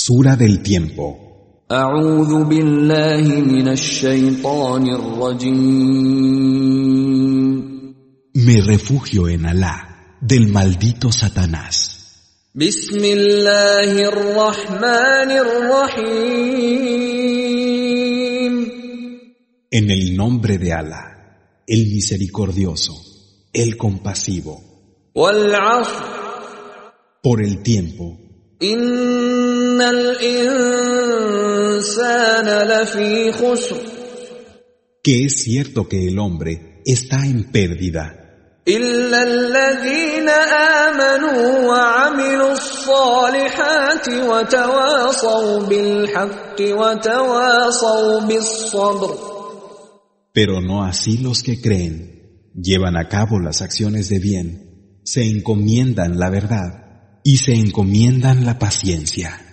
Sura del tiempo. أعوذ بالله من الشيطان الرجيم. Me refugio en Alá, del maldito Satanás. بسم الله الرحمن الرحيم. En el nombre de Alá, el misericordioso, el compasivo. والعصر. Por el tiempo. إن الإنسان لفي خسر. Que es cierto que el hombre está en pérdida. إلا الذين آمنوا وعملوا الصالحات وتواصوا بالحق وتواصوا بالصبر. Pero no así los que creen, llevan a cabo las acciones de bien, se encomiendan la verdad y se encomiendan la paciencia.